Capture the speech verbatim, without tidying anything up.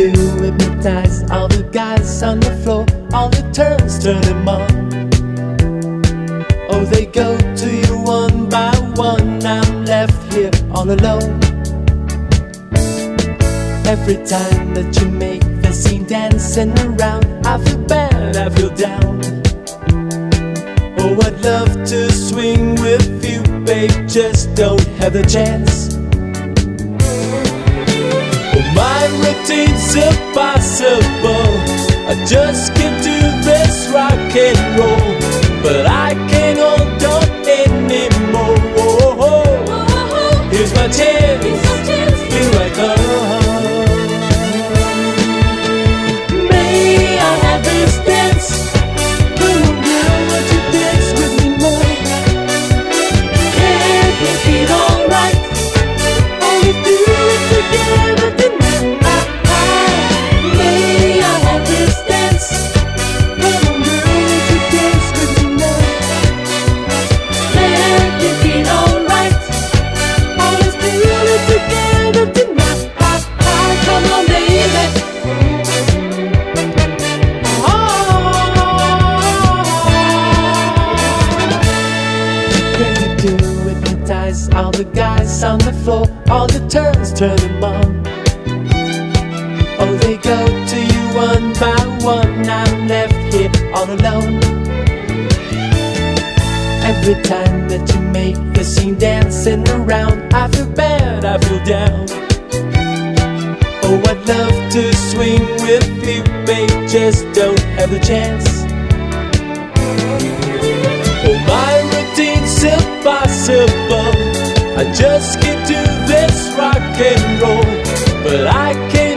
do? Hypnotize all the guys on the floor, all the turns, turn them on. Oh, they go to you one by one, I'm left here all alone. Every time that you make the scene dancing around, I feel bad, I feel down. Oh, I'd love to swing with you, babe, just don't have the chance. Oh, my routine's impossible, I just can't do this rock and roll, but I can't hold on anymore. Oh, oh, oh. Here's my chance, here I come. May I have this dance? Come on girl, won't you dance with me more? Can't make it alright, only do it together tonight. May I have this dance? Come on girl, won't you dance with me more? Can't make it alright, always do it together tonight. Come on baby. Do hypnotize all the guys on the floor, all the turns, turn them on. Oh, they go to you one by one, I'm left here all alone. Every time that you make the scene dancing around, I feel bad, I feel down. Oh, I'd love to swing with you, babe, just don't have the chance. Oh, my routine's impossible, I just can't do this rock and roll, but I can't